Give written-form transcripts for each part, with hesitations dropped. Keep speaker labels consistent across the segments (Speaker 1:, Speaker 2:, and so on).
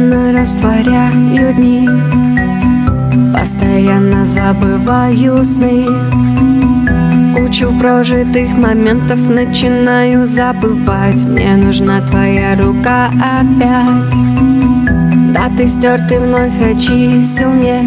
Speaker 1: Постепенно растворяю дни, постоянно забываю сны. Кучу прожитых моментов начинаю забывать. Мне нужна твоя рука опять. Да, ты стер, ты вновь очистил, нет.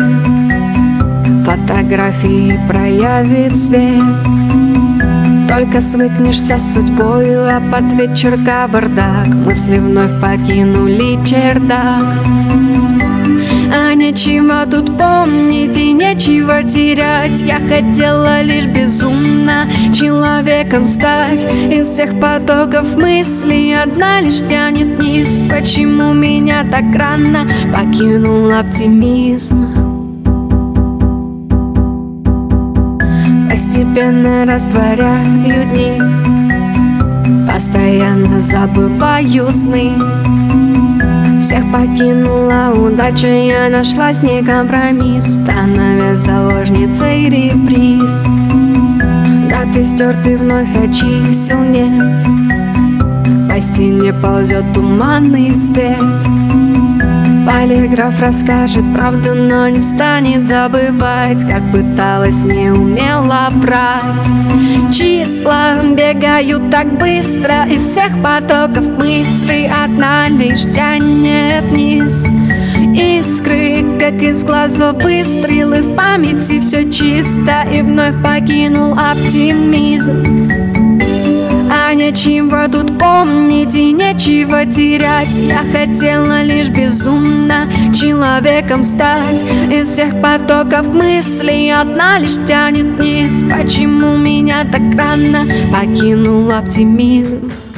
Speaker 1: Фотографии проявит свет. Только свыкнешься с судьбою, а под вечер кавардак. Мысли вновь покинули чердак. А нечего тут помнить и нечего терять. Я хотела лишь безумно человеком стать. Из всех потоков мыслей одна лишь тянет вниз. Почему меня так рано покинул оптимизм? Постепенно растворяю дни, постоянно забываю сны. Всех покинула удача, я нашла с ней компромисс, становясь заложницей реприз. Да, ты стер, ты вновь очистил, нет. По стене ползет туманный свет. Полиграф расскажет правду, но не станет забывать, как пыталась, не умела врать. Числа бегают так быстро, из всех потоков мыслей одна лишь тянет вниз. Искры, как из глазов выстрелы, в памяти все чисто, и вновь покинул оптимизм. А нечего тут помнить и нечего терять. Я хотела лишь безумно человеком стать. Из всех потоков мыслей одна лишь тянет вниз. Почему меня так рано покинул оптимизм?